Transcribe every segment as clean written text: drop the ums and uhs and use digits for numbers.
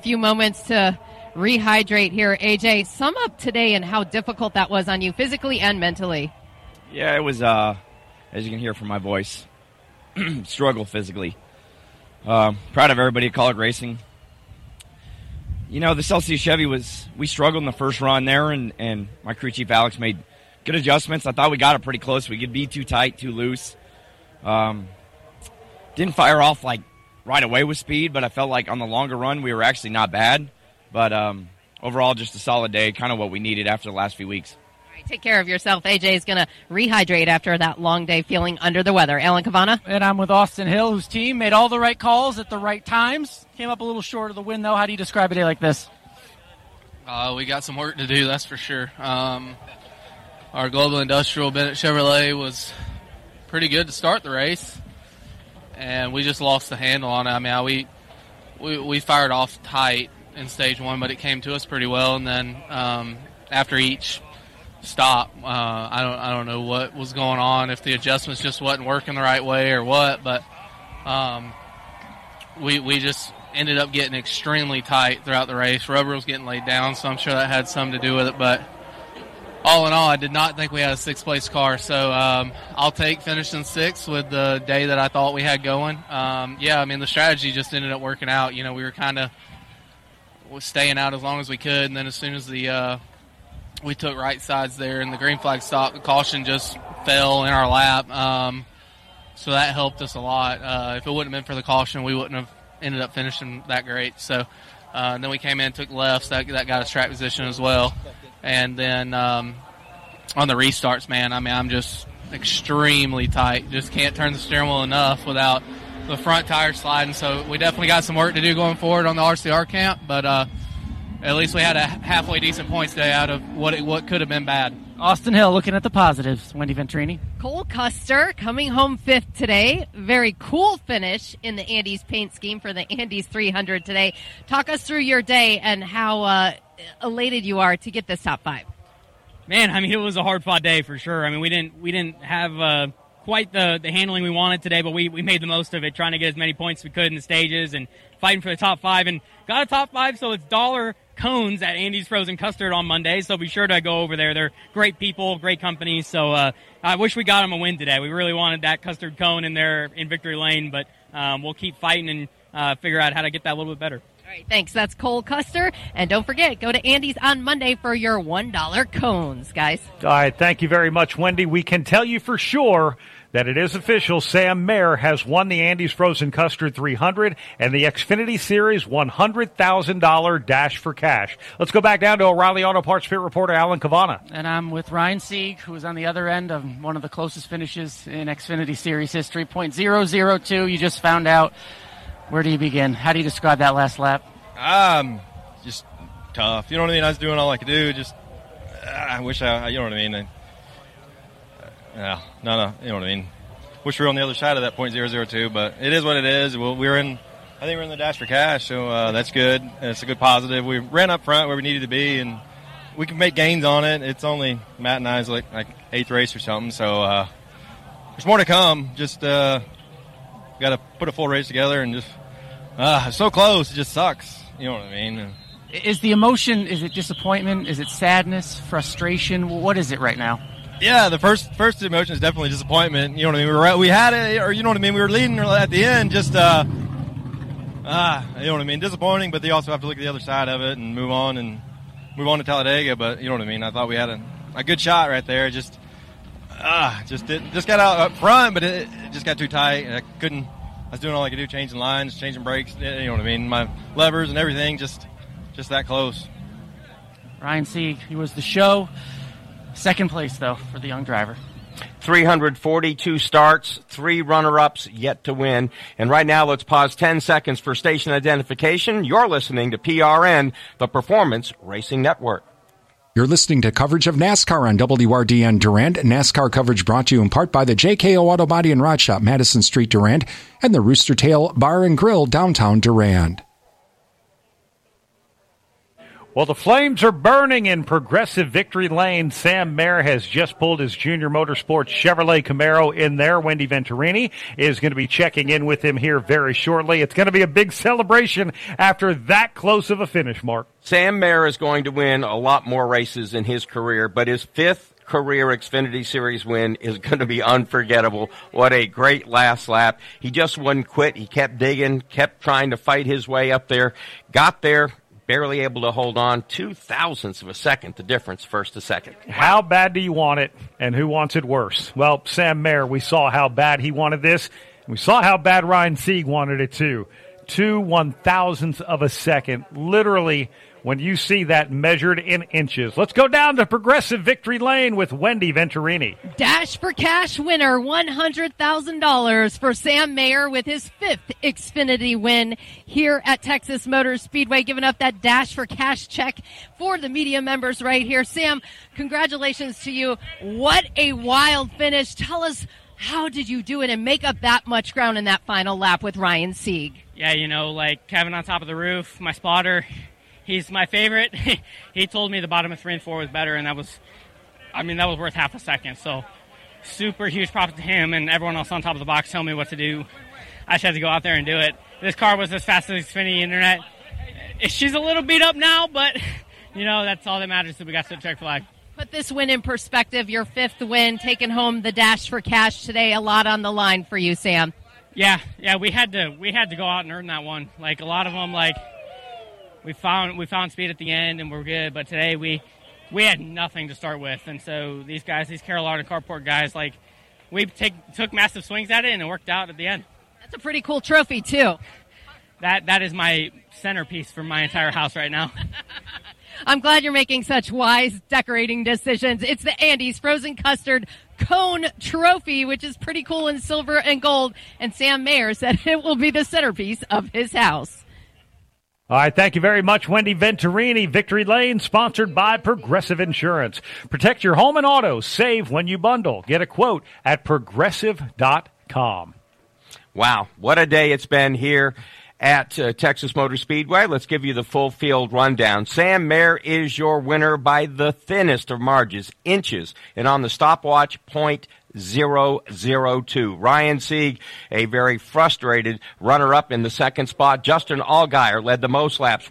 few moments to rehydrate here. AJ, sum up today and how difficult that was on you physically and mentally. Yeah, it was, as you can hear from my voice, struggle physically. Proud of everybody at College Racing. You know, the Celsius Chevy we struggled in the first run there, and my crew chief Alex made good adjustments. I thought we got it pretty close. We could be too tight, too loose. Didn't fire off like right away with speed, but I felt like on the longer run we were actually not bad. But overall, just a solid day, kind of what we needed after the last few weeks. All right, take care of yourself. AJ is going to rehydrate after that long day feeling under the weather. Alan Cavana? And I'm with Austin Hill, whose team made all the right calls at the right times. Came up a little short of the win, though. How do you describe a day like this? We got some work to do, that's for sure. Our Global Industrial Bennett Chevrolet was pretty good to start the race, and we just lost the handle on it. I mean, we fired off tight in stage one, but it came to us pretty well. And then after each stop, I don't know what was going on, if the adjustments just wasn't working the right way or what, but we just ended up getting extremely tight throughout the race. Rubber was getting laid down, so I'm sure that had something to do with it. But all in all, I did not think we had a sixth-place car, so I'll take finishing sixth with the day that I thought we had going. Yeah, I mean, the strategy just ended up working out. You know, we were kind of staying out as long as we could, and then as soon as we took right sides there and the green flag stopped, the caution just fell in our lap. So that helped us a lot. If it wouldn't have been for the caution, we wouldn't have ended up finishing that great. So then we came in, took lefts, that got us track position as well. And then on the restarts, man, I mean, I'm just extremely tight. Just can't turn the steering wheel enough without the front tire sliding. So we definitely got some work to do going forward on the RCR camp, but at least we had a halfway decent points day out of what could have been bad. Austin Hill looking at the positives. Wendy Venturini. Cole Custer coming home fifth today. Very cool finish in the Andes paint scheme for the Andes 300 today. Talk us through your day and how elated you are to get this top five. Man, I mean, it was a hard-fought day for sure. I mean, we didn't have quite the handling we wanted today, but we made the most of it, trying to get as many points as we could in the stages and fighting for the top five. And got a top five, so it's $1 cones at Andy's Frozen Custard on Monday, so be sure to go over there. They're great people, great company, so I wish we got them a win today. We really wanted that custard cone in there in Victory Lane, but we'll keep fighting and figure out how to get that a little bit better. All right, thanks. That's Cole Custer. And don't forget, go to Andy's on Monday for your $1 cones, guys. All right, thank you very much, Wendy. We can tell you for sure that it is official. Sam Mayer has won the Andes Frozen Custard 300 and the Xfinity Series $100,000 Dash for Cash. Let's go back down to O'Reilly Auto Parts pit reporter Alan Cavana. And I'm with Ryan Sieg, who was on the other end of one of the closest finishes in Xfinity Series history, .002. You just found out. Where do you begin? How do you describe that last lap? Just tough. You know what I mean? I was doing all I could do. Just, I wish you know what I mean? No, you know what I mean? Wish we were on the other side of that .002, but it is what it is. Well, I think we're in the Dash for Cash, so that's good. It's a good positive. We ran up front where we needed to be, and we can make gains on it. It's only Matt and I's like eighth race or something, so there's more to come. Just got to put a full race together, and just it's so close. It just sucks. You know what I mean? Is the emotion, is it disappointment? Is it sadness, frustration? What is it right now? Yeah, the first emotion is definitely disappointment. You know what I mean? We had it, or you know what I mean? We were leading at the end, just, you know what I mean? Disappointing, but you also have to look at the other side of it and move on to Talladega. But you know what I mean? I thought we had a good shot right there. Just got out up front, but it just got too tight. And I was doing all I could do, changing lines, changing brakes. You know what I mean? My levers and everything, just that close. Ryan Sieg, he was the show. Second place, though, for the young driver. 342 starts, 3 runner-ups yet to win. And right now, let's pause 10 seconds for station identification. You're listening to PRN, the Performance Racing Network. You're listening to coverage of NASCAR on WRDN Durand. NASCAR coverage brought to you in part by the JKO Auto Body and Rod Shop, Madison Street, Durand, and the Rooster Tail Bar and Grill, downtown Durand. Well, the flames are burning in Progressive Victory Lane. Sam Mayer has just pulled his Junior Motorsports Chevrolet Camaro in there. Wendy Venturini is going to be checking in with him here very shortly. It's going to be a big celebration after that close of a finish, Mark. Sam Mayer is going to win a lot more races in his career, but his 5th career Xfinity Series win is going to be unforgettable. What a great last lap. He just wouldn't quit. He kept digging, kept trying to fight his way up there, got there, barely able to hold on. 0.02 of a second, the difference first to second. How bad do you want it, and who wants it worse? Well, Sam Mayer, we saw how bad he wanted this. We saw how bad Ryan Sieg wanted it too. 0.02 of a second, literally, when you see that measured in inches. Let's go down to Progressive Victory Lane with Wendy Venturini. Dash for Cash winner, $100,000 for Sam Mayer with his 5th Xfinity win here at Texas Motor Speedway, giving up that Dash for Cash check for the media members right here. Sam, congratulations to you. What a wild finish. Tell us, how did you do it and make up that much ground in that final lap with Ryan Sieg? Yeah, like Kevin on top of the roof, my spotter, he's my favorite. He told me the bottom of 3 and 4 was better, and that was worth half a second. So super huge props to him and everyone else on top of the box telling me what to do. I just had to go out there and do it. This car was as fast as Xfinity Internet. She's a little beat up now, but, that's all that matters, so we got the check flag. Put this win in perspective, your 5th win, taking home the Dash for Cash today. A lot on the line for you, Sam. Yeah, we had to go out and earn that one. Like, a lot of them, we found speed at the end and we're good, but today we had nothing to start with, and so these Carolina and Carport guys, we took massive swings at it and it worked out at the end. That's a pretty cool trophy too. That is my centerpiece for my entire house right now. I'm glad you're making such wise decorating decisions. It's the Andes Frozen Custard Cone Trophy, which is pretty cool in silver and gold, and Sam Mayer said it will be the centerpiece of his house. All right, thank you very much, Wendy Venturini. Victory Lane, sponsored by Progressive Insurance. Protect your home and auto. Save when you bundle. Get a quote at Progressive.com. Wow, what a day it's been here at Texas Motor Speedway. Let's give you the full field rundown. Sam Mayer is your winner by the thinnest of margins, inches, and on the stopwatch, 0.002. Ryan Sieg, a very frustrated runner-up in the 2nd spot. Justin Allgaier led the most laps,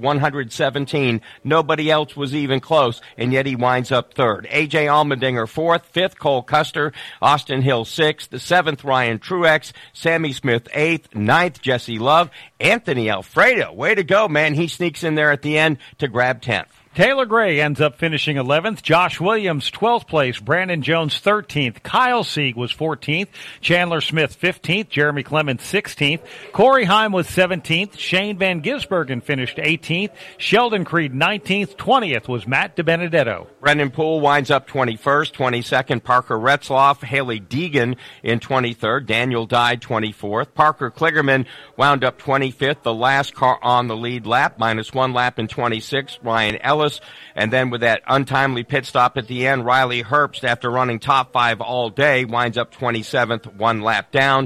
117. Nobody else was even close, and yet he winds up 3rd. A.J. Allmendinger 4th, 5th Cole Custer, Austin Hill 6th, 7th Ryan Truex, Sammy Smith 8th, 9th Jesse Love, Anthony Alfredo. Way to go, man. He sneaks in there at the end to grab 10th. Taylor Gray ends up finishing 11th. Josh Williams, 12th place. Brandon Jones, 13th. Kyle Sieg was 14th. Chandler Smith, 15th. Jeremy Clements, 16th. Corey Heim was 17th. Shane Van Gisbergen finished 18th. Sheldon Creed, 19th. 20th was Matt DiBenedetto. Brendan Poole winds up 21st. 22nd, Parker Retzloff. Haley Deegan in 23rd. Daniel Dye, 24th. Parker Kligerman wound up 25th. The last car on the lead lap, -1 lap in 26th. Ryan Ellis. And then with that untimely pit stop at the end, Riley Herbst, after running top 5 all day, winds up 27th, 1 lap down.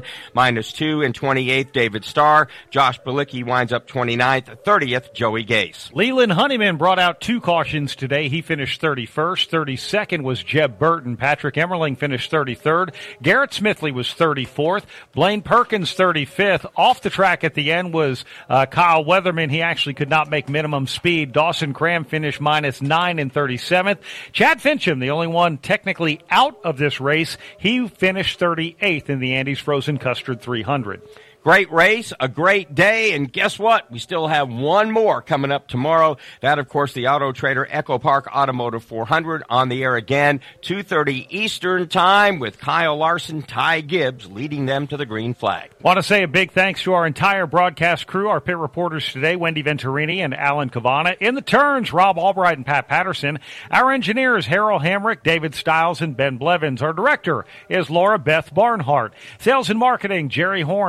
-2 in 28th, David Starr. Josh Bilicki winds up 29th, 30th, Joey Gase. Leland Honeyman brought out 2 cautions today. He finished 31st. 32nd was Jeb Burton. Patrick Emmerling finished 33rd. Garrett Smithley was 34th. Blaine Perkins 35th. Off the track at the end was Kyle Weatherman. He actually could not make minimum speed. Dawson Cram finished -9 in 37th. Chad Fincham, the only one technically out of this race, he finished 38th in the Andes Frozen Custard 300. Great race, a great day, and guess what? We still have one more coming up tomorrow. That, of course, the Auto Trader Echo Park Automotive 400 on the air again, 2:30 Eastern Time with Kyle Larson, Ty Gibbs leading them to the green flag. Want to say a big thanks to our entire broadcast crew, our pit reporters today, Wendy Venturini and Alan Cavana. In the turns, Rob Albright and Pat Patterson. Our engineers, Harold Hamrick, David Stiles, and Ben Blevins. Our director is Laura Beth Barnhart. Sales and marketing, Jerry Horn, Alexis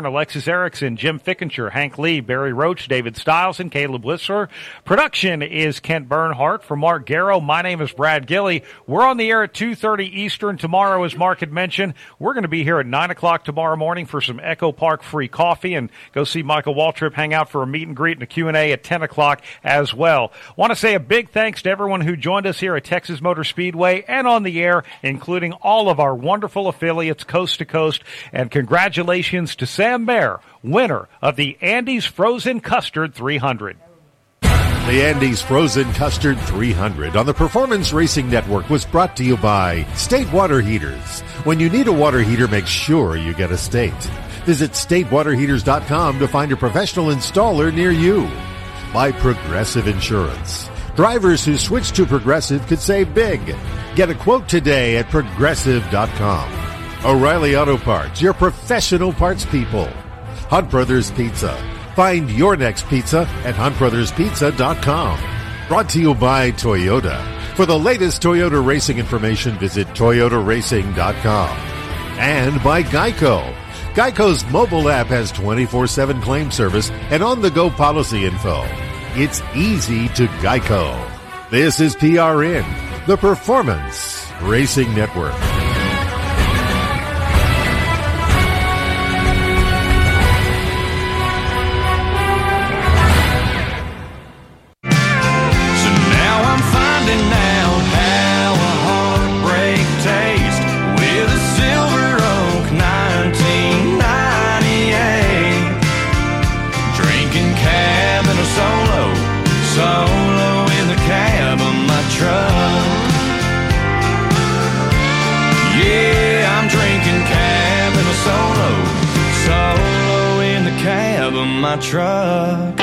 Blaze Erickson, Jim Fickenshire, Hank Lee, Barry Roach, David Stiles, and Caleb Whistler. Production is Kent Bernhardt. For Mark Garrow, my name is Brad Gilly. We're on the air at 2:30 Eastern tomorrow, as Mark had mentioned. We're going to be here at 9 o'clock tomorrow morning for some Echo Park free coffee, and go see Michael Waltrip hang out for a meet and greet and a Q&A at 10 o'clock as well. Want to say a big thanks to everyone who joined us here at Texas Motor Speedway and on the air, including all of our wonderful affiliates coast to coast. And congratulations to Sam Mayer, winner of the Andes Frozen Custard 300. The Andes Frozen Custard 300 on the Performance Racing Network was brought to you by State Water Heaters. When you need a water heater, make sure you get a State. Visit statewaterheaters.com to find a professional installer near you. By Progressive Insurance. Drivers who switch to Progressive could save big. Get a quote today at progressive.com. O'Reilly Auto Parts, your professional parts people. Hunt Brothers Pizza. Find your next pizza at huntbrotherspizza.com. Brought to you by Toyota. For the latest Toyota racing information, visit toyotaracing.com. And by Geico. Geico's mobile app has 24/7 claim service and on-the-go policy info. It's easy to Geico. This is PRN, the Performance Racing Network. My truck.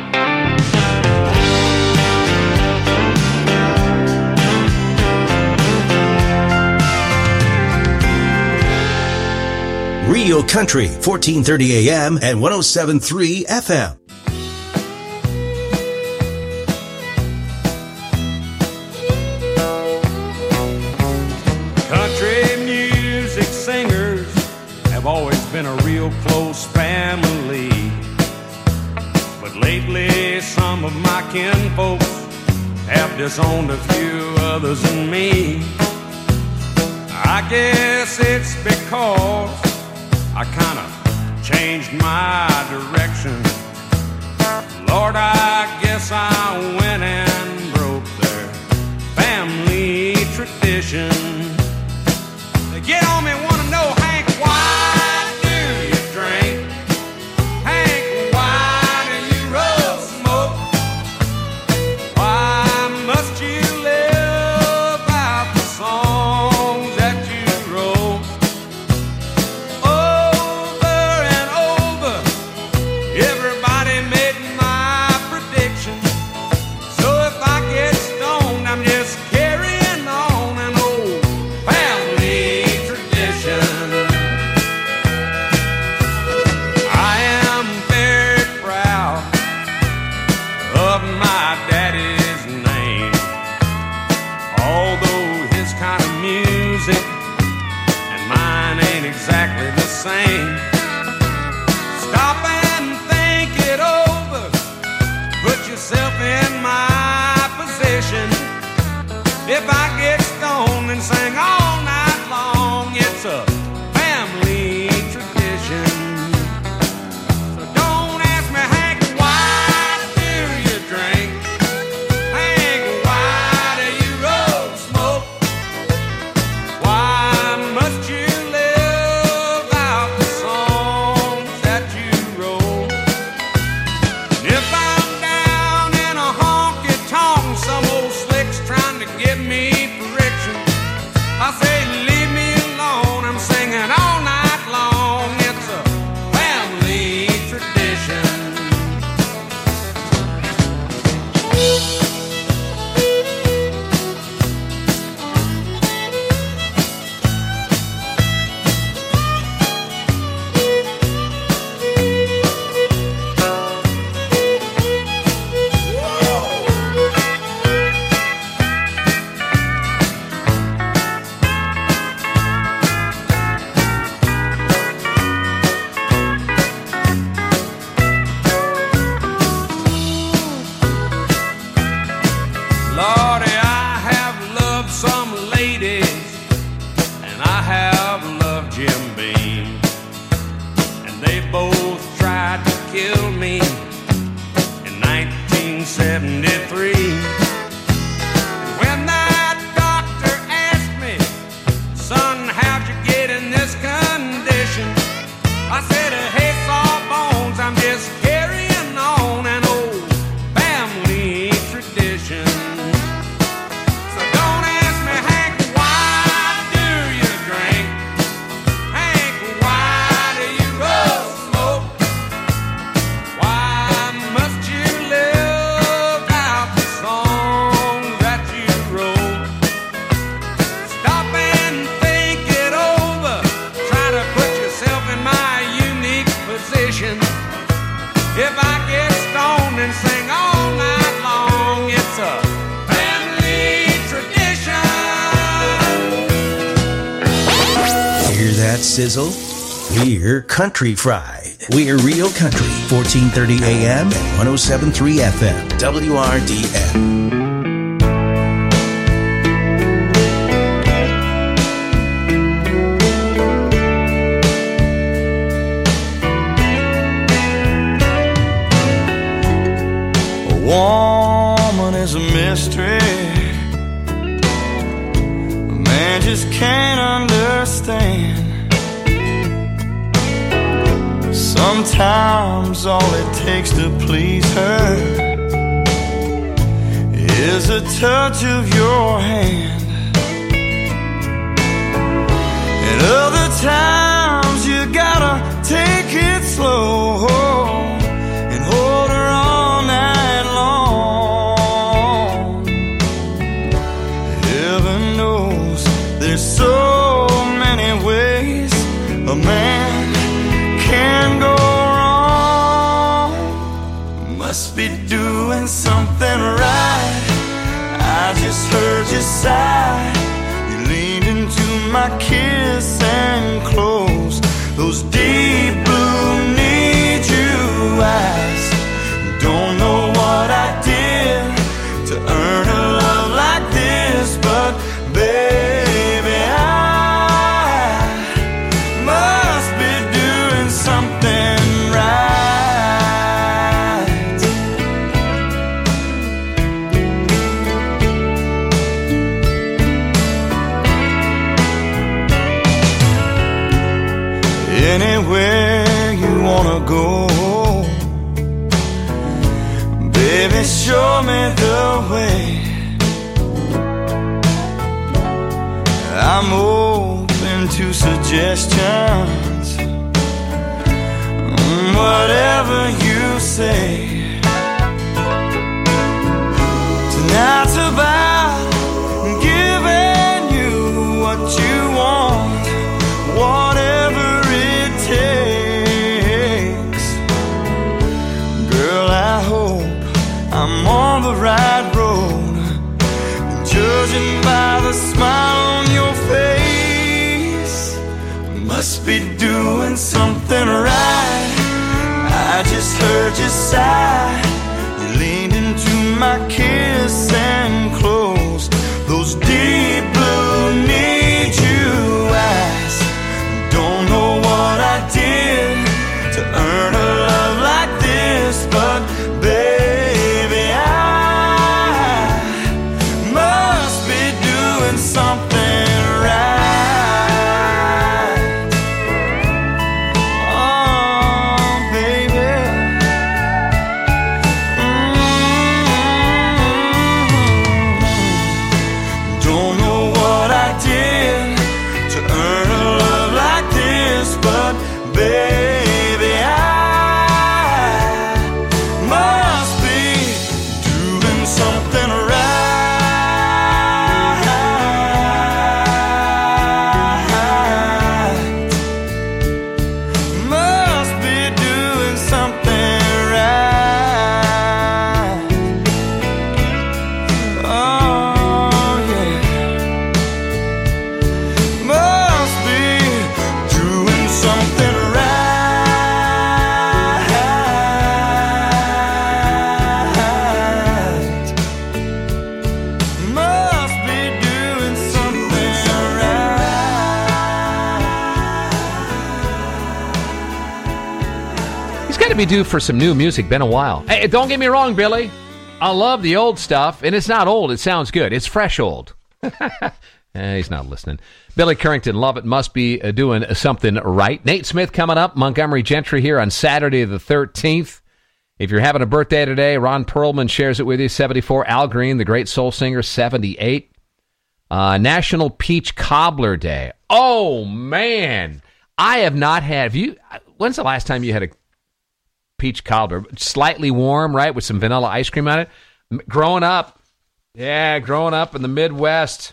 Radio Country, 1430 AM and 107.3 FM. Country music singers have always been a real close family. Lately, some of my kinfolks have disowned a few others than me. I guess it's because I kind of changed my direction. Lord, I guess I went and broke their family tradition. They get on me, want to know, Hank, why do you drink? If I get stoned and sing all night long, it's a family tradition. So don't ask me, Hank, why do you drink? Hank, why do you roll smoke? Why must you live out the songs that you wrote? And if I'm down in a honky-tonk, some old slick's trying to give me friction, that sizzle? We're Country Fried. We're Real Country, 1430 AM and 107.3 FM, WRDN. Woman is a mystery a man just can't understand. Sometimes all it takes to please her is a touch of your hand. And other times you gotta take it slow and hold her all night long. Heaven knows there's so many ways a man can go wrong. Must be doing something right. I just heard you sigh. You leaned into my kiss and closed those deep blue need you eyes. Don't know what I did to earn a love like this, but baby, I must be doing something right. Anywhere you wanna go, baby, show me the way. I'm open to suggestions, whatever you say. Tonight's about giving you what you want, whatever it takes. Girl, I hope I'm on the right road, judging by the smile on your face. Must be doing something right. I just heard you sigh. You leaned into my kiss and closed those deep blue need you eyes. Don't know what I did to earn a love like this, but baby, I must be doing something right. Baby, I must be doing something right. Must be doing something right. Oh, yeah. Must be doing something right. Be due for some new music. Been a while. Hey, don't get me wrong, Billy. I love the old stuff, and it's not old. It sounds good. It's fresh old. He's not listening. Billy Currington, love it. Must be doing something right. Nate Smith coming up. Montgomery Gentry here on Saturday the 13th. If you're having a birthday today, Ron Perlman shares it with you. 74. Al Green, the great soul singer, 78. National Peach Cobbler Day. Oh, man. I have not had... When's the last time you had a peach cobbler? Slightly warm, right, with some vanilla ice cream on it. Growing up in the Midwest,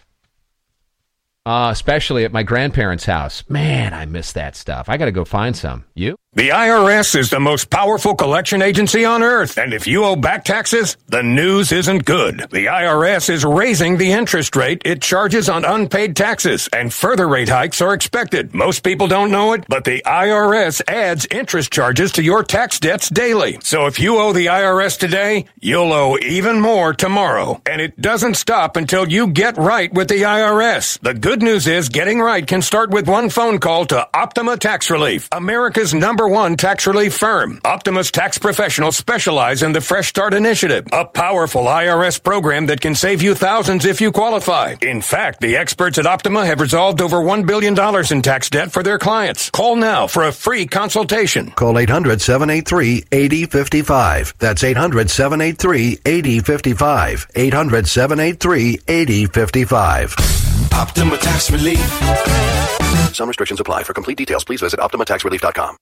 especially at my grandparents' house. Man, I miss that stuff. I got to go find some. You? The IRS is the most powerful collection agency on earth, and if you owe back taxes, the news isn't good. The IRS is raising the interest rate it charges on unpaid taxes, and further rate hikes are expected. Most people don't know it, but the IRS adds interest charges to your tax debts daily. So if you owe the IRS today, you'll owe even more tomorrow. And it doesn't stop until you get right with the IRS. The good news is getting right can start with one phone call to Optima Tax Relief, America's #1 tax relief firm. Optima's tax professionals specialize in the Fresh Start Initiative, a powerful IRS program that can save you thousands if you qualify. In fact, the experts at Optima have resolved over $1 billion in tax debt for their clients. Call now for a free consultation. Call 800-783-8055. That's 800-783-8055. 800-783-8055. Optima Tax Relief. Some restrictions apply. For complete details, please visit OptimaTaxRelief.com.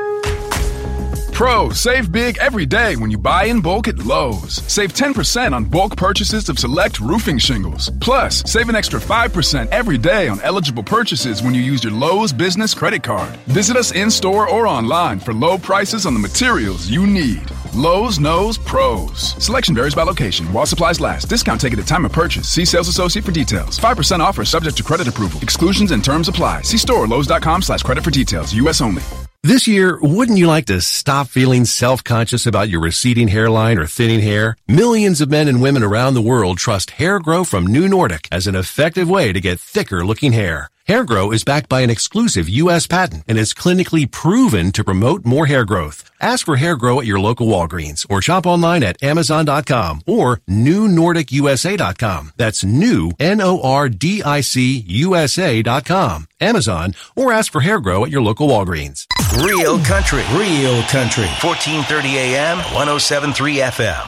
Pros, save big every day when you buy in bulk at Lowe's. Save 10% on bulk purchases of select roofing shingles. Plus, save an extra 5% every day on eligible purchases when you use your Lowe's Business Credit Card. Visit us in-store or online for low prices on the materials you need. Lowe's knows pros. Selection varies by location. While supplies last. Discount taken at time of purchase. See sales associate for details. 5% offer subject to credit approval. Exclusions and terms apply. See store Lowe's.com/credit for details. U.S. only. This year, wouldn't you like to stop feeling self-conscious about your receding hairline or thinning hair? Millions of men and women around the world trust Hair Grow from New Nordic as an effective way to get thicker-looking hair. Hair Grow is backed by an exclusive U.S. patent and is clinically proven to promote more hair growth. Ask for Hair Grow at your local Walgreens or shop online at Amazon.com or NewNordicUSA.com. That's new, N-O-R-D-I-C, USA.com. Amazon, or ask for Hair Grow at your local Walgreens. Real country. Real country. 1430 AM, 107.3 FM.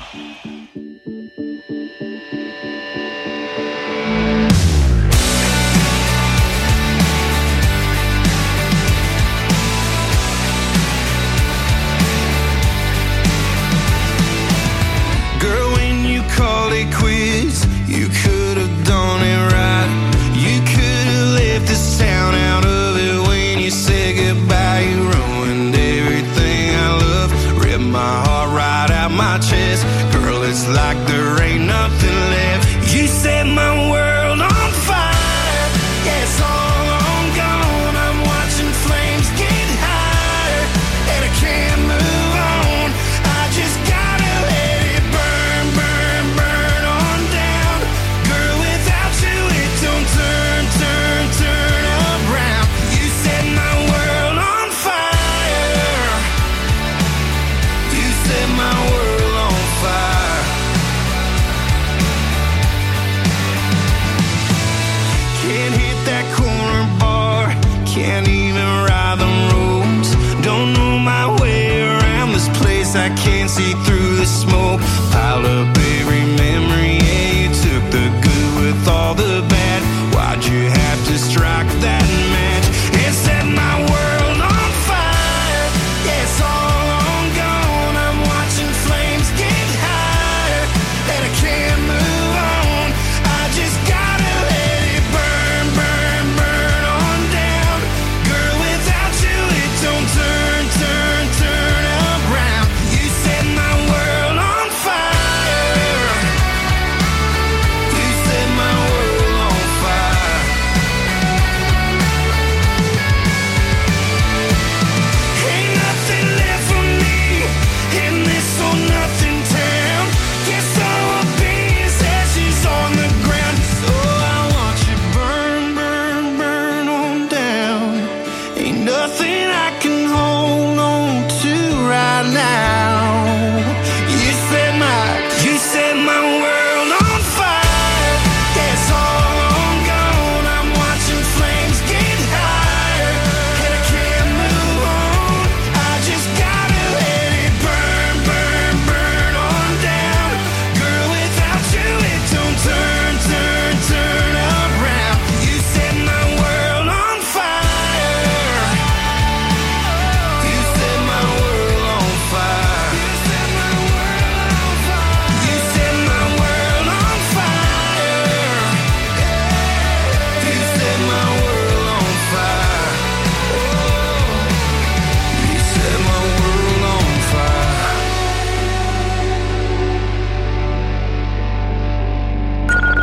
Quiz, you could have done it right. You could have left the sound out of it when you said goodbye. You ruined everything I love, ripped my heart right out my chest. Girl, it's like there ain't nothing left. You set my world on fire. Yeah, it's all on gone. I'm watching flames get higher, and I can't move on. I just gotta let it burn, burn, burn on down. Girl, without you it don't turn, turn, turn around. You set my world on fire. You set my world on fire. Can't hit that corner bar, can't even ride the roads. Don't know my way around this place, I can't see through the smoke. Piled up every memory, yeah, you took the good with all the bad. Why'd you have to strike that match and set my world on fire? Yeah, it's all on gone. I'm watching flames get higher, and I can't move on. I just gotta let it burn, burn, burn on down. Girl, without you it don't turn, turn, turn around. You set my world on fire.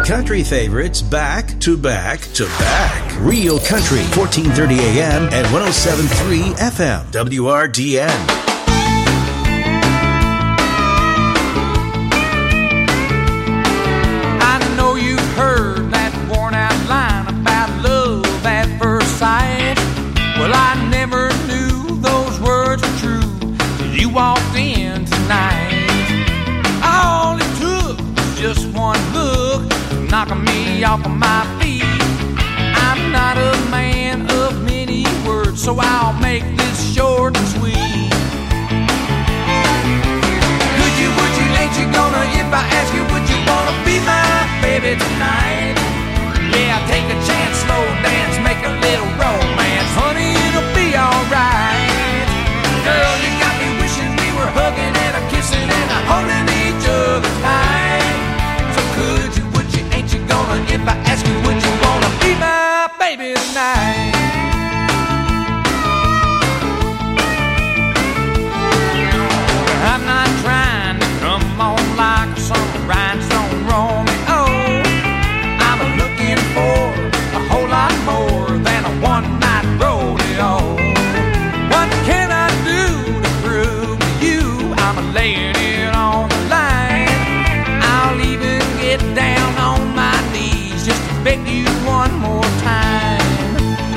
Country favorites back to back to back. Real Country, 1430 AM and 107.3 FM. WRDN. I know you've heard that worn out line about love at first sight. Well, I never knew those words were true till you walked in tonight. All it took was just one look, knocking me off of my feet. I'm not a man of many words, so I'll make this short and sweet. Could you, would you, ain't you gonna, if I ask you, would you wanna be my baby tonight? Yeah, take a chance, slow dance, make a little romance. Honey, it'll be alright. Girl, you got me wishing we were hugging and a kissing and a holding each other tight. So could you, would you, ain't you gonna, if I ask you, would you wanna be my baby tonight? I'm not trying to come on like some rhinestone Romeo. I'm looking for a whole lot more than a one-night rodeo. What can I do to prove to you I'm laying it on the line? I'll even get down on my knees just to beg you one more time.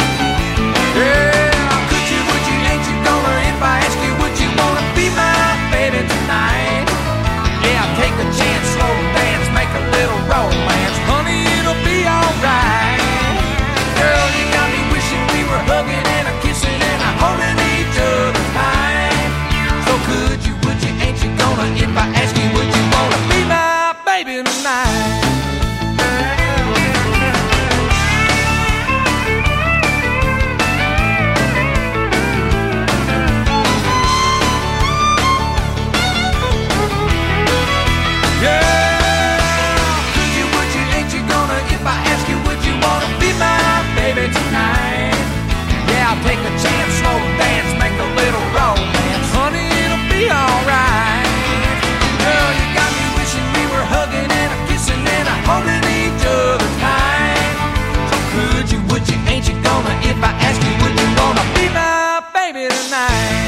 Yeah, could you, would you, ain't you gonna, if I ask you, would you wanna be my baby tonight? Yeah, take a chance, slow dance, make a little romance. Honey, it'll be alright. Girl, you got me wishing we were hugging and a kissing and a holding each other tight. So could you, would you, ain't you gonna, if I ask you, would you wanna be my baby tonight? Take a chance, slow dance, make a little romance. Honey, it'll be alright. Girl, you got me wishing we were hugging and a kissing and a holding each other tight. So could you, would you, ain't you gonna, if I ask you, would you wanna be my baby tonight?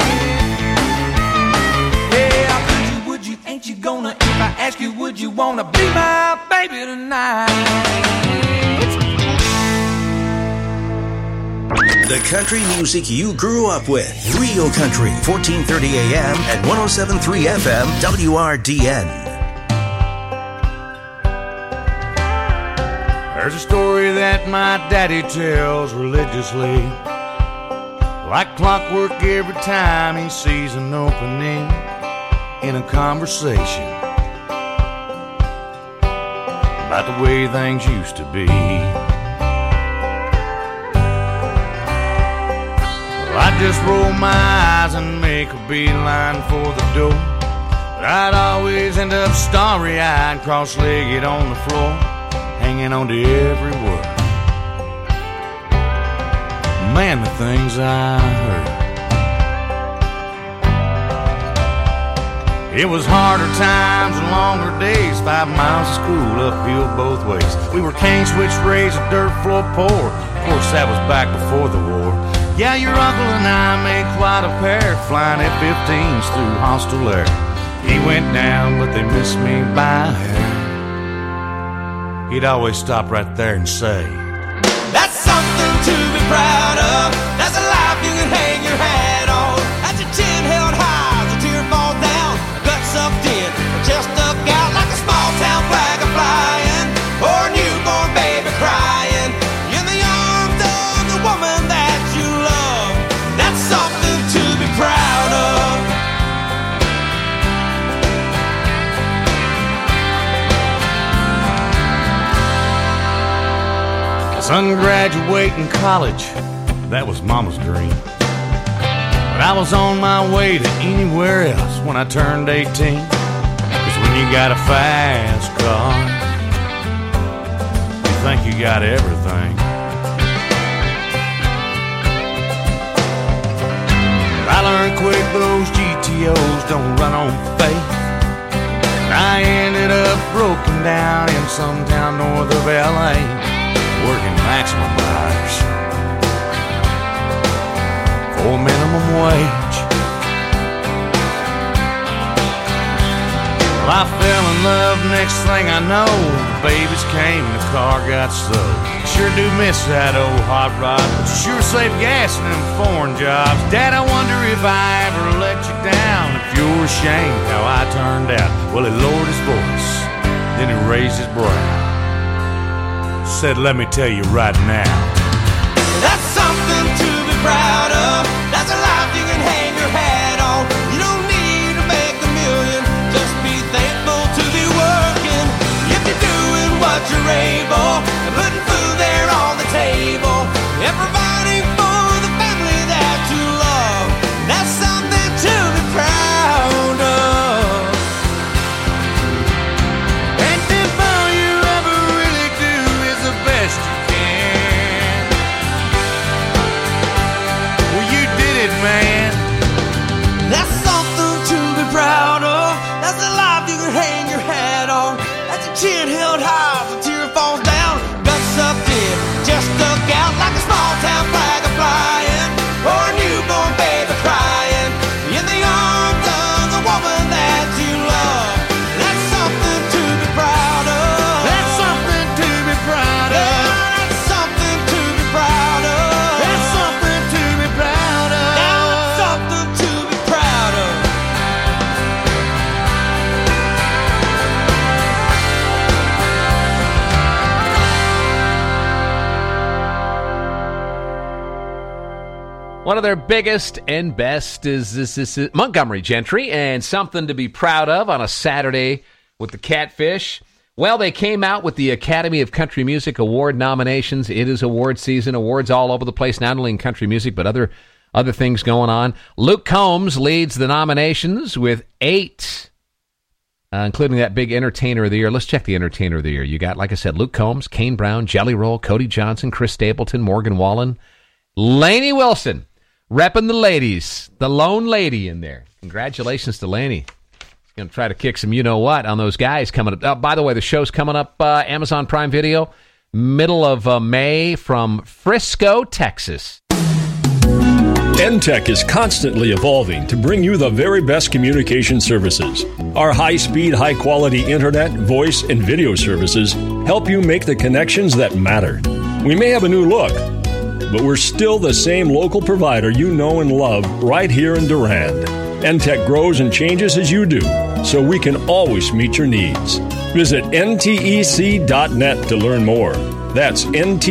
Yeah, could you, would you, ain't you gonna, if I ask you, would you wanna be my baby tonight? The country music you grew up with. Real Country, 1430 AM and 107.3 FM, WRDN. There's a story that my daddy tells religiously, like clockwork every time he sees an opening in a conversation about the way things used to be. I'd just roll my eyes and make a beeline for the door, but I'd always end up starry-eyed, cross-legged on the floor, hanging on to every word. Man, the things I heard. It was harder times and longer days, 5 miles of school uphill both ways. We were cane switch raised, a dirt floor poor. Of course, that was back before the war. Yeah, your uncle and I made quite a pair, flying F-15s through hostile air. He went down, but they missed me by a hair. He'd always stop right there and say, that's something to be proud of. That's a life you can hang your hat on. That's your chin held high as a tear falls down, a gut sucked in, a chest stuck out like a small town flag a flying, or a newborn baby crying in the arms of the woman that you love. That's something to be proud of. Son graduating college, that was mama's dream. But I was on my way to anywhere else when I turned 18. 'Cause when you got a fast car, you think you got everything. But I learned quick those GTOs don't run on faith. And I ended up broken down in some town north of LA, working maximum hours for minimum wage. Well, I fell in love, next thing I know, the babies came and the car got sold. Sure do miss that old hot rod, but sure save gas in them foreign jobs. Dad, I wonder if I ever let you down, if you're ashamed how I turned out. Well, he lowered his voice, then he raised his brow, said, let me tell you right now, that's something to be proud of. That's a life you can hang your hat on. You don't need to make a million, just be thankful to be working. If you're doing what you're able, and putting food there on the table, and providing for the family that you love, that's something to be proud of. And if all you ever really do is the best you can, well, you did it, man. That's something to be proud of. That's a life you can hang your hat on. That's a chin held high, the tear falls down. Guts up in, just stuck out like a small town flag a flying, or a newborn baby crying in the arms of the woman that you love. That's something to be proud of. That's something to be proud of. Yeah, that's something to be proud of. That's something to be proud of. Now that's something to be proud of. One of their biggest and best is Montgomery Gentry, and something to be proud of on a Saturday with the Catfish. Well, they came out with the Academy of Country Music Award nominations. It is award season, awards all over the place, not only in country music, but other things going on. Luke Combs leads the nominations with 8, including that big Entertainer of the Year. Let's check the Entertainer of the Year. You got, like I said, Luke Combs, Kane Brown, Jelly Roll, Cody Johnson, Chris Stapleton, Morgan Wallen, Lainey Wilson, repping the ladies, the lone lady in there. Congratulations to Lainey. She's going to try to kick some you-know-what on those guys coming up. Oh, by the way, the show's coming up, Amazon Prime Video, middle of May from Frisco, Texas. NTech is constantly evolving to bring you the very best communication services. Our high-speed, high-quality internet, voice, and video services help you make the connections that matter. We may have a new look, but we're still the same local provider you know and love right here in Durand. NTech grows and changes as you do, so we can always meet your needs. Visit ntec.net to learn more. That's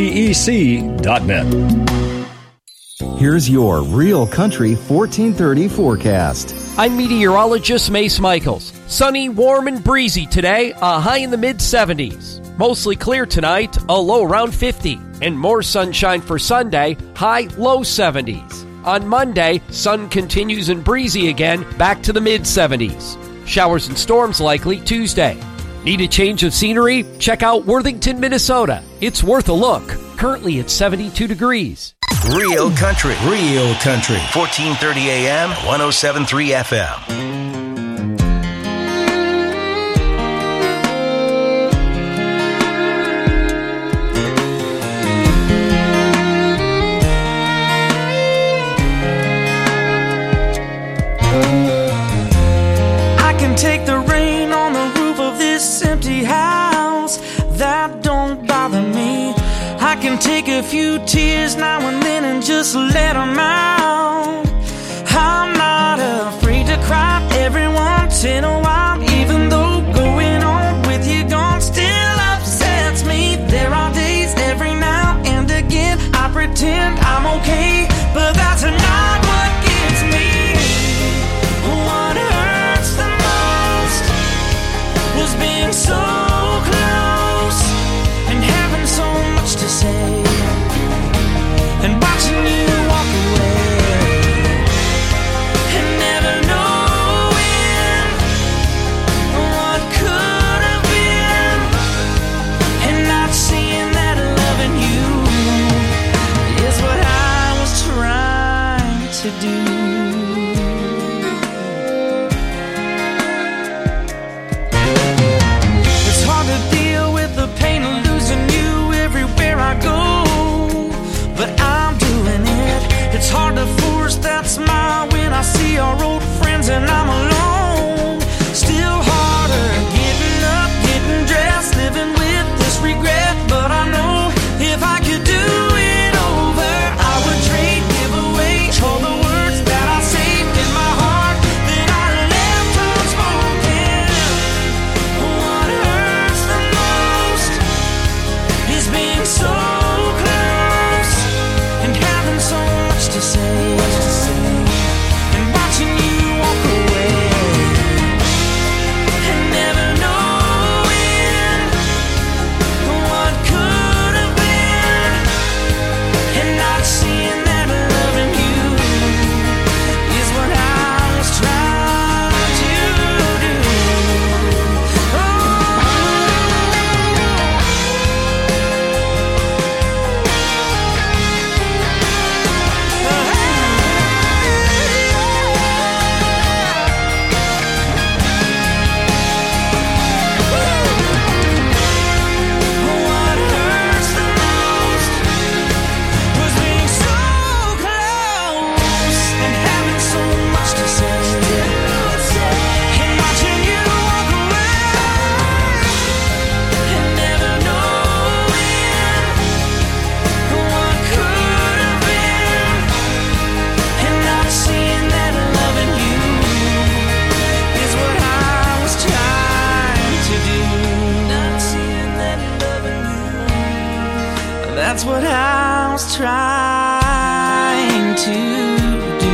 ntec.net. Here's your Real Country 1430 forecast. I'm meteorologist Mace Michaels. Sunny, warm, and breezy today, a high in the mid-70s. Mostly clear tonight, a low around 50. And more sunshine for Sunday, high low 70s. On Monday, sun continues and breezy again, back to the mid-70s. Showers and storms likely Tuesday. Need a change of scenery? Check out Worthington, Minnesota. It's worth a look. Currently at 72 degrees. Real Country. 1430 AM, 107.3 FM. Take the rain on the roof of this empty house. That don't bother me. I can take a few tears now and then and just let them out. I'm not afraid to cry every once in a while, even though going on with you gone still upsets me. There are days every now and again I pretend I'm okay, but that's not what gets me. What hurts the most was being so close and having so much to say and watching you walk away and never knowing That's what I was trying to do.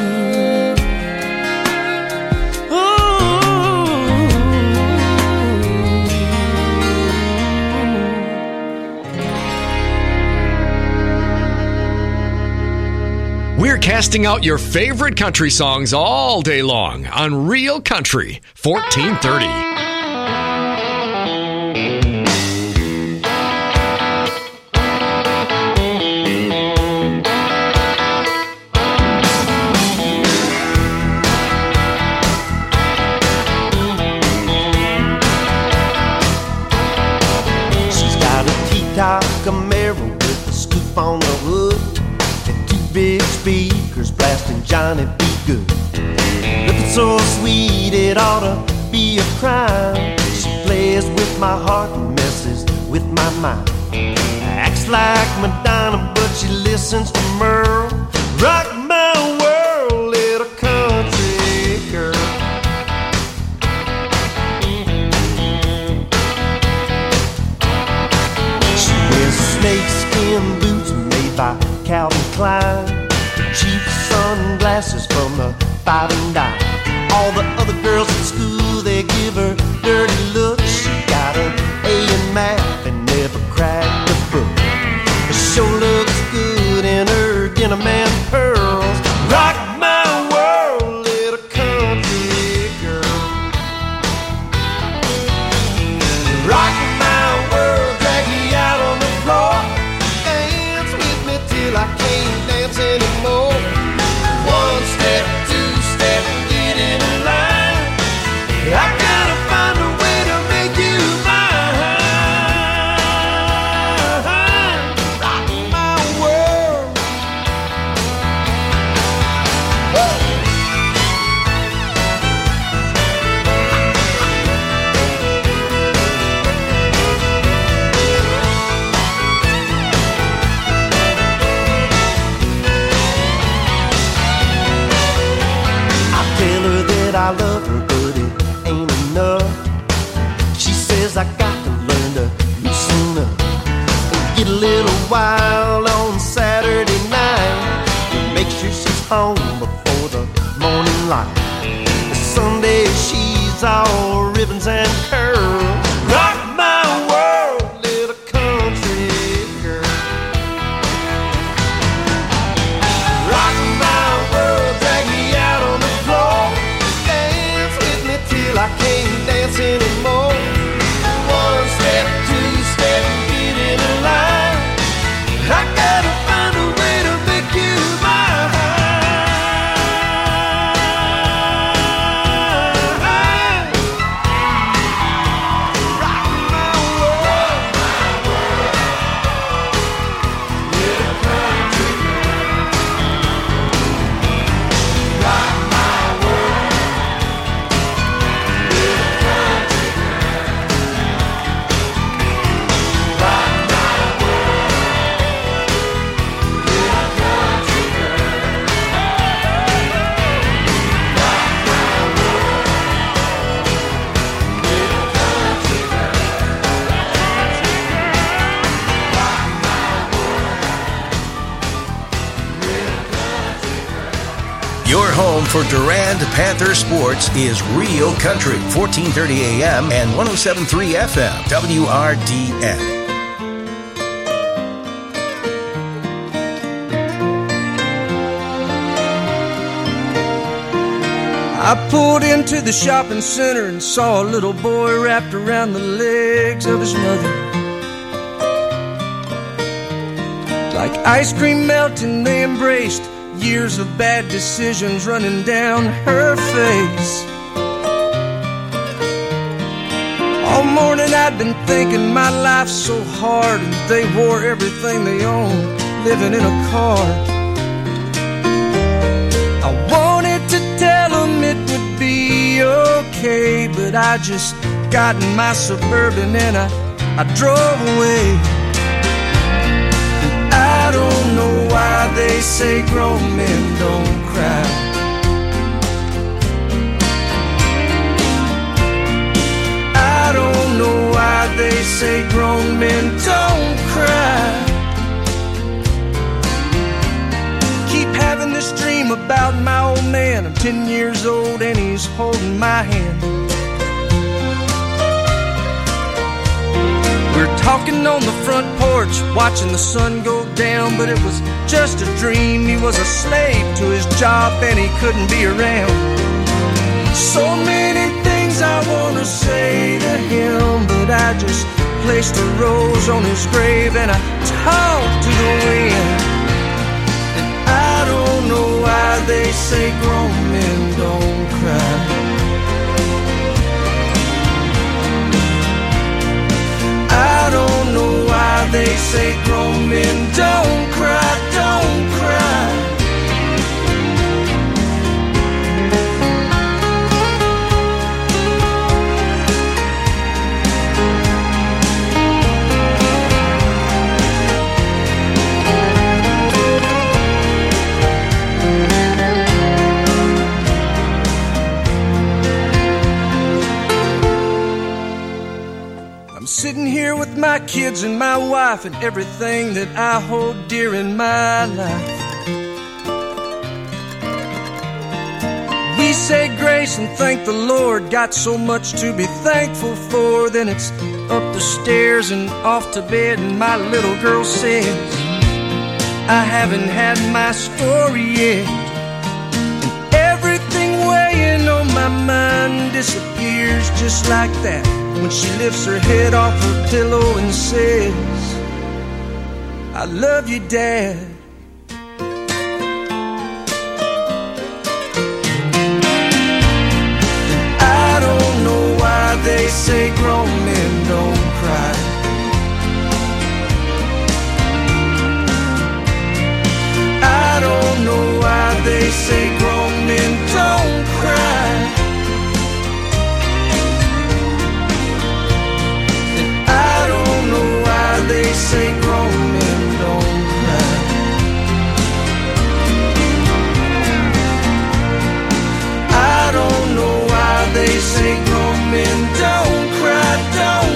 We're casting out your favorite country songs all day long on Real Country 1430. Camaro with a scoop on the hood and two big speakers blasting Johnny B. Good. Looking so sweet it ought to be a crime. She plays with my heart and messes with my mind. Acts like Madonna but she listens to Merle. Rock my world, little country girl. Snakeskin boots made by Calvin Klein, cheap sunglasses from the 5 and dime. All the other girls at school, they give her dirty looks. She got an A in math and never cracked a book. She sure looks good in her Gentleman pearls. Rock my world, little country girl. Rock my world, drag me out on the floor. Dance with me till I can't dance anymore. One step, two step, get in line. I gotta find a way to make you mine. Rock my world. Tell her that I love her, but it ain't enough. She says I got to learn to loosen up and get a little wild on Saturday night. Make sure she's home before the morning light. Sunday she's all ribbons and curls. Rock my world, little country girl. Rock my world, drag me out on the floor. Dance with me till I can't dance anymore. One step, two step, get in a line. I gotta find a way to make you mine. Rock my world, little country girl. Rock my world, little country girl. Rock my world, little country girl. Rock my world, little country girl. Your home for Durand Panther sports is Real Country, 1430 AM and 107.3 FM, WRDN. I pulled into the shopping center and saw a little boy wrapped around the legs of his mother. Like ice cream melting, they embraced years of bad decisions running down her face. All morning I'd been thinking my life's so hard, and they wore everything they owned, living in a car. I wanted to tell them it would be okay, but I just got in my Suburban and I drove away. I don't know why they say grown men don't cry. I don't know why they say grown men don't cry. I'm 10 years old and he's holding my hand. We're talking on the front porch, watching the sun go down, but it was just a dream. He was a slave to his job and he couldn't be around. So many things I want to say to him, but I just placed a rose on his grave and I talked to the wind. And I don't know why they say grown men don't cry. I don't know why they say grown men don't cry, don't cry. Sitting here with my kids and my wife and everything that I hold dear in my life. We say grace and thank the Lord, got so much to be thankful for. Then it's up the stairs and off to bed, and my little girl says, I haven't had my story yet. And everything weighing on my mind disappears just like that when she lifts her head off her pillow and says, I love you, Dad. And I don't know why they say grown men don't cry. I don't know why they say grown men don't cry. They say grown men don't cry. I don't know why they say grown men don't cry,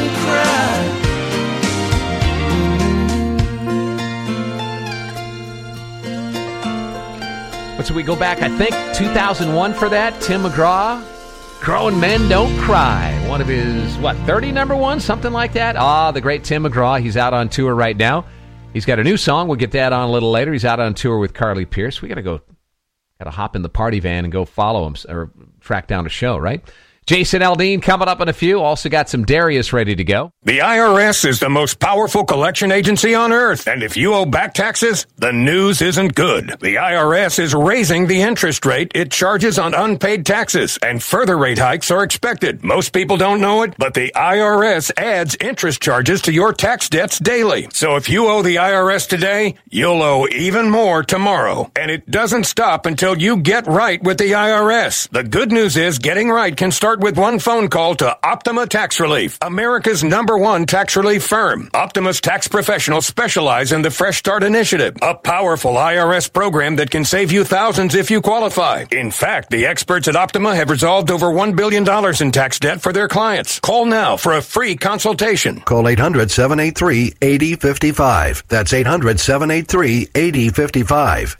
don't cry. But so we go back, I think, 2001 for that. Tim McGraw, Grown Men Don't Cry. One of his, 30 number ones? Something like that? The great Tim McGraw. He's out on tour right now. He's got a new song. We'll get that on a little later. He's out on tour with Carly Pearce. We got to hop in the party van and go follow him or track down a show, right? Jason Aldean coming up in a few. Also got some Darius ready to go. The IRS is the most powerful collection agency on earth. And if you owe back taxes, the news isn't good. The IRS is raising the interest rate it charges on unpaid taxes, and further rate hikes are expected. Most people don't know it, but the IRS adds interest charges to your tax debts daily. So if you owe the IRS today, you'll owe even more tomorrow. And it doesn't stop until you get right with the IRS. The good news is getting right can start with one phone call to Optima Tax Relief, America's #1 tax relief firm. Optima's tax professionals specialize in the Fresh Start Initiative, a powerful IRS program that can save you thousands if you qualify. In fact, the experts at Optima have resolved over $1 billion in tax debt for their clients. Call now for a free consultation. Call 800-783-8055. That's 800-783-8055.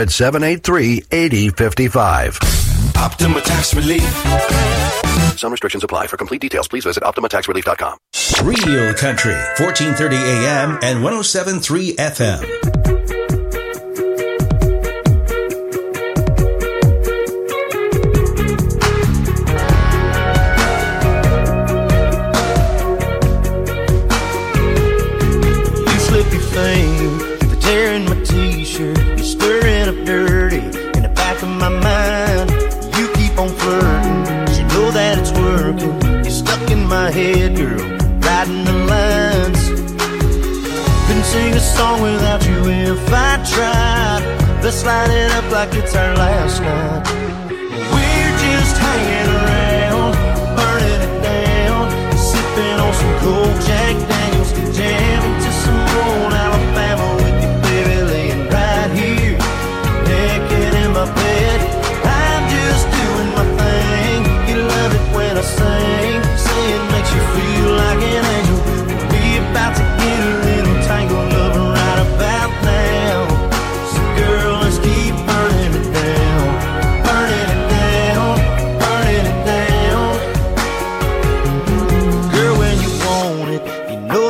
800-783-8055. Optima Tax Relief. Some restrictions apply. For complete details, please visit OptimaTaxRelief.com. Real Country, 1430 AM and 107.3 FM. You slippy thing, you're tearing my t-shirt, you're stirring up dirty in the back of my mind. You keep on flirting, know that it's working. You're stuck in my head, girl, riding the lines. Couldn't sing a song without you if I tried. Let's light it up like it's our last night. We're just hanging around, burning it down, sipping on some cold Jack Daniels, jamming to some old Alabama with you, baby, laying right here, naked in my bed. I'm just doing my thing. Love it when I sing, saying makes you feel like an angel. We're about to get a little tangled up right about now. So girl, let's keep burning it down, burning it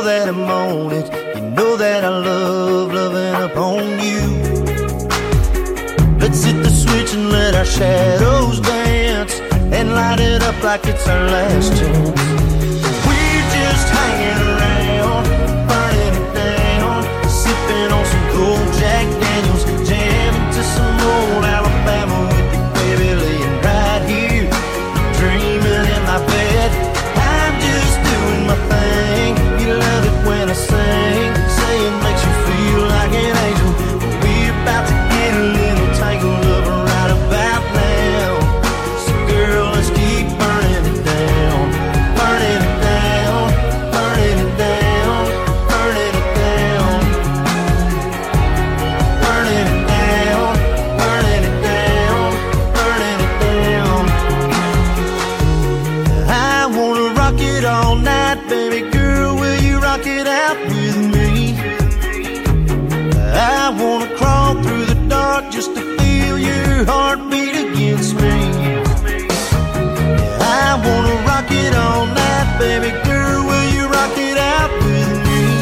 that I'm on it. You know that I love loving upon you. Let's hit the switch and let our shadows dance and light it up like it's our last chance. We're just hanging around, burning it down, sipping on some cold Jack Daniels, jamming to some old Alabama with you, baby, laying right here, dreaming in my bed. I'm just doing my thing. You love it when I sing, say it makes you feel like an angel. We're about to get a little tangled up right about now. So girl, let's keep burning it down, burning it down, burning it down, burning it down, burning it down, burning it down, burning it down. I wanna rock it all night, baby girl, will you rock it out with me? I wanna crawl through the dark just to feel your heartbeat against me. I wanna rock it all night, baby girl, will you rock it out with me?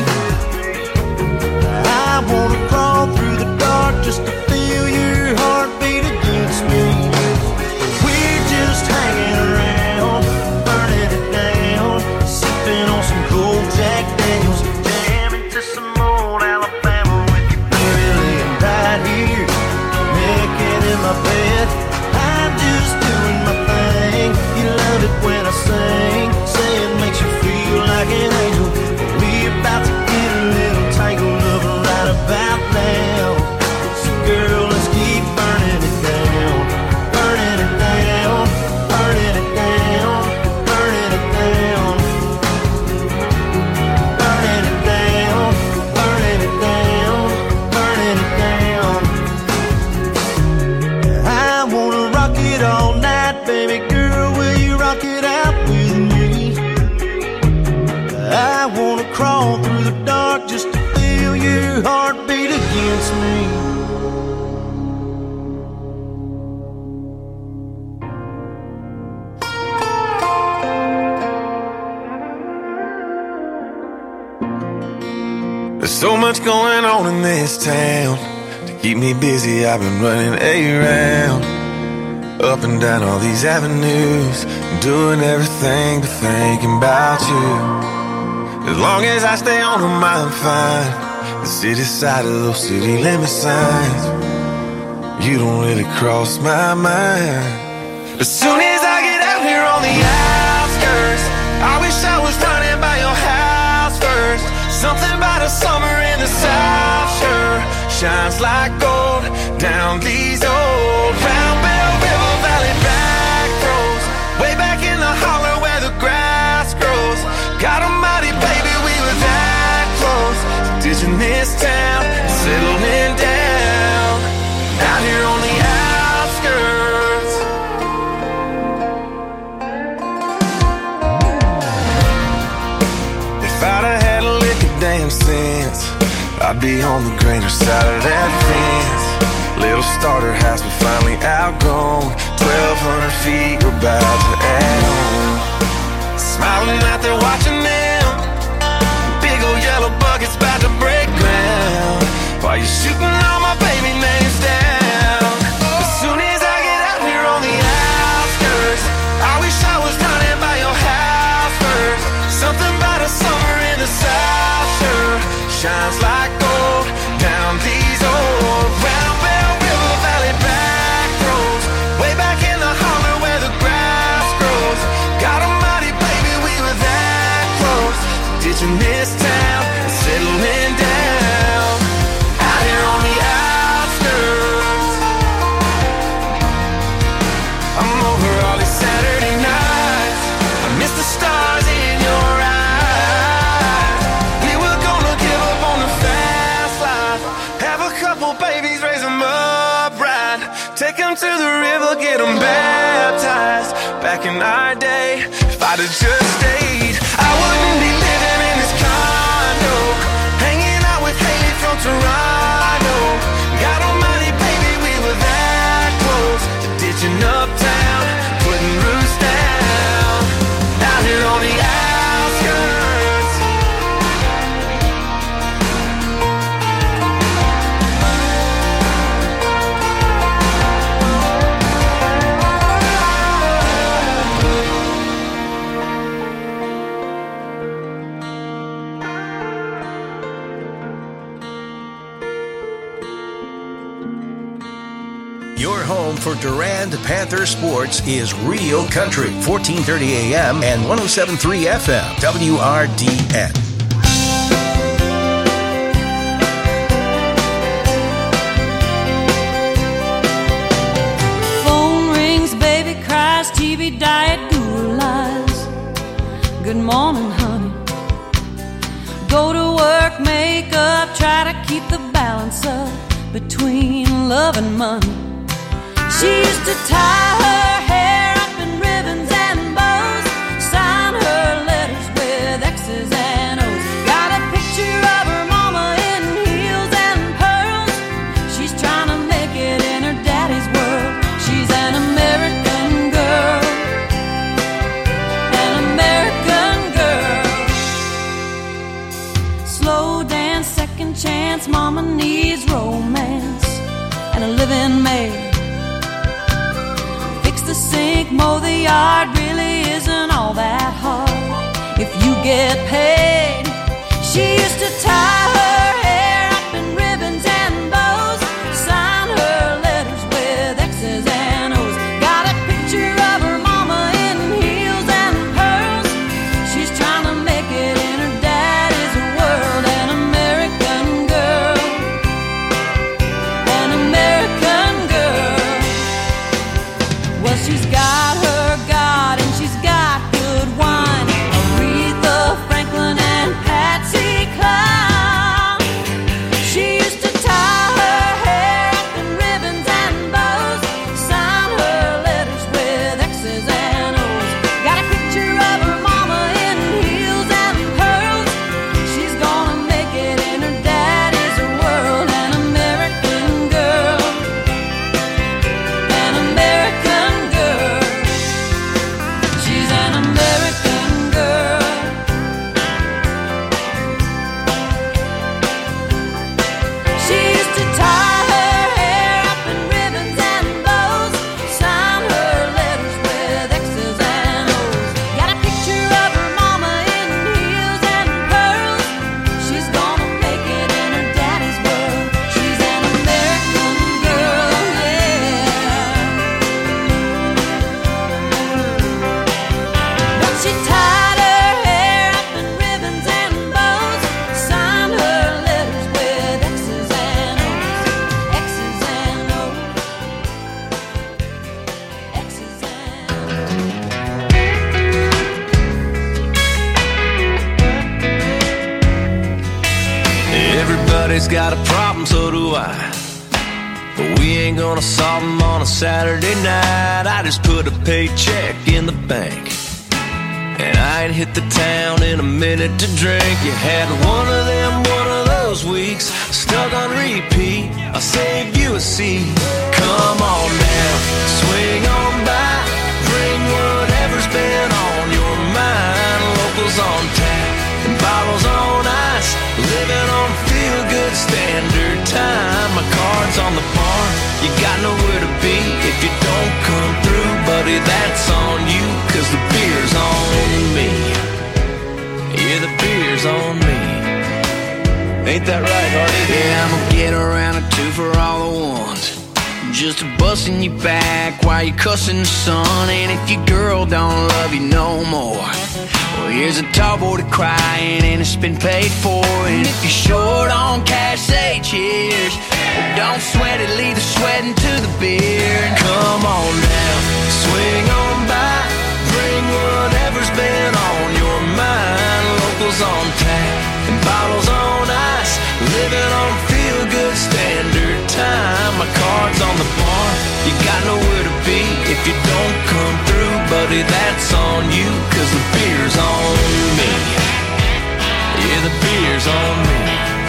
I wanna crawl through the dark just to feel your heartbeat against me. We're just hanging around, burning it down, sipping on some cold Jack Daniels, jamming to some old Alabama with you, baby, laying right here, naked in my bed. I'm just doing my thing. You love it when I sing, say it makes you feel like an angel. We're about to get a little tangled up right about now. So girl, let's keep burning it down, burning it down, burning it down, burning it down, burning it down, burning it down, burning it down. I wanna rock it all night, baby girl, will you rock it out with me? I wanna crawl through the dark just to feel your heartbeat against me. There's so much going on in this town. To keep me busy, I've been running around, up and down all these avenues, doing everything but thinking about you. As long as I stay on them, I'm fine. The city side of those city limit signs, you don't really cross my mind. As soon as I get out here on the outskirts, I wish I was running by your house first. Something about a summer in the South sure shines like gold down these old Round Bell River Valley back roads, way back in the holler where the grass grows. God almighty, baby, we were that close to ditching this town, settling down out here on the outskirts. If I'd have had a lick of damn sense, I'd be on the greener side of that fence. Little starter house, but finally outgrown. 1,200 feet, we're about to add on. Smiling out there watching them, big old yellow buckets about to break ground, while you're shooting all my baby names down. As soon as I get out here on the outskirts, I wish I was running by your house first. Something about a summer in the South sure shines like gold down these old Round Bell River Valley back roads, way back in the holler where the grass grows. God almighty, baby, we were that close to ditching this town and settling down out here on the outskirts. I'm over all these Saturday nights, I miss the stars in your eyes. We were gonna give up on the fast life, have a couple babies, raise them up right, take them to the river, get them baptized. Back in our day, if I'd have just stayed, I wouldn't be living in this condo, hanging out with Haley from Toronto. God almighty, baby, we were that close to ditching uptown, putting roots down out here on the outskirts. Your home for Durand Panther sports is Real Country, 1430 AM and 107.3 FM, WRDN. Phone rings, baby cries, TV diet, guru lies. Good morning, honey. Go to work, make up, try to keep the balance up between love and money. She used to tie her hair up in ribbons and bows, sign her letters with X's and O's. Got a picture of her mama in heels and pearls. She's trying to make it in her daddy's world. She's an American girl, an American girl. Slow dance, second chance, mama needs romance and a living maid. The sink, mow the yard, really isn't all that hard if you get paid. She used to tie her hair up in ribbons and bows, sign her letters with X's and O's. Got a picture of her mama in heels and pearls. She's trying to make it in her daddy's world. An American girl, an American girl. Well, she's got her God and she's got good wine. Aretha Franklin and Patsy Cline. She used to tie her hair up in ribbons and bows, sign her letters with X's and O's. Got a picture of her mama in heels and pearls. She's gonna make it in her daddy's world. An American girl, an American girl. She's an American girl. She used to tie her hair up in ribbons and bows, sign her letters with X's and O's. Got a picture of her mama in heels and pearls. She's gonna make it in her daddy's world. She's an American girl, yeah. But she tied her hair up in ribbons and bows, signed her letters with X's and O's, X's and O's, X's and Everybody's got a problem, so do I. But we ain't gonna solve them on a Saturday night. I just put a paycheck in the bank, and I ain't hit the town in a minute to drink. You had one of those weeks, stuck on repeat. I'll save you a seat. Come on now, swing on by, bring whatever's been on your mind. Locals on tap and bottles on ice, living on feel-good standard time. My card's on the bar, you got nowhere to be if you don't come through, buddy, that's on you, 'cause the beer's on me. Yeah, the beer's on me. Ain't that right, Hardy? Yeah, I'm gonna get around a two for all the ones, just busting you back while you cussing the sun. And if your girl don't love you no more, well, here's a tall boy to crying and it's been paid for. And if you're short on cash, say cheers. Well, don't sweat it, leave the sweating to the beer. And come on down, swing on by, bring whatever's been on your mind. Locals on tap and bottles on ice, living on feel-good standard time. My card's on the bar, you got nowhere to be if you don't come through, buddy, that's on you, 'cause the beer's on me. Yeah, the beer's on me.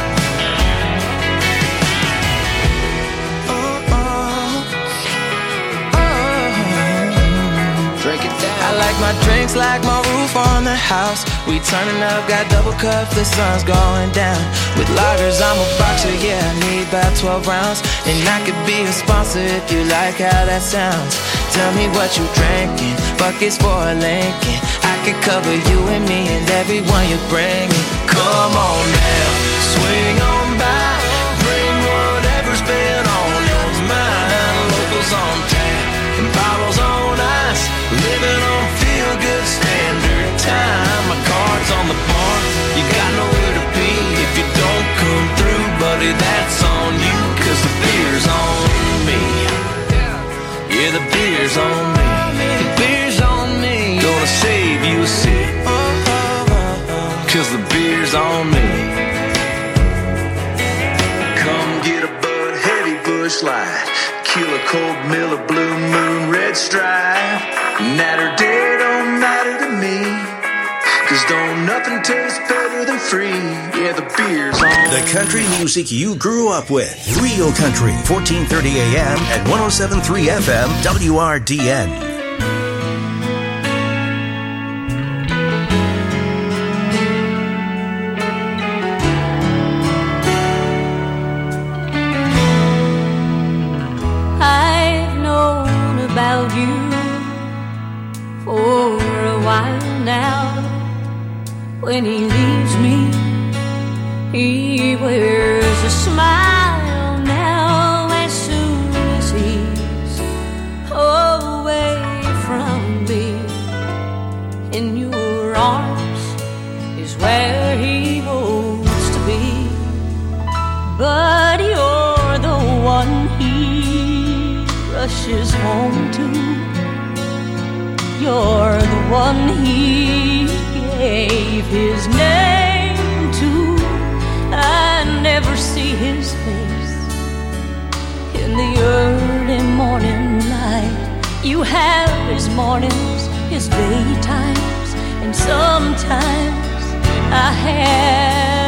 Drink it down. I like my drinks like my roof on the house. We turning up, got double cups, the sun's going down. With lagers, I'm a boxer, yeah, I need about 12 rounds. And I could be a sponsor if you like how that sounds. Tell me what you drinking, buckets for a Lincoln. I could cover you and me and everyone you bring in. Come on now, swing on by, bring whatever's been on your mind. Locals Bush Light, kill a cold Miller Blue Moon Red Stripe. Natter day don't matter to me, 'cause don't nothing taste better than free. Yeah, the beer's on. The country music you grew up with. Real Country, 1430 AM at 107.3 FM, WRDN. I've known about you for a while now. When he leaves me, he wears a smile now. As soon as he's away from me, in your arms is where he wants to be. But you're the one he rushes home to. You're the one he gave his name to. I never see his face in the early morning light. You have his mornings, his daytimes, and sometimes I have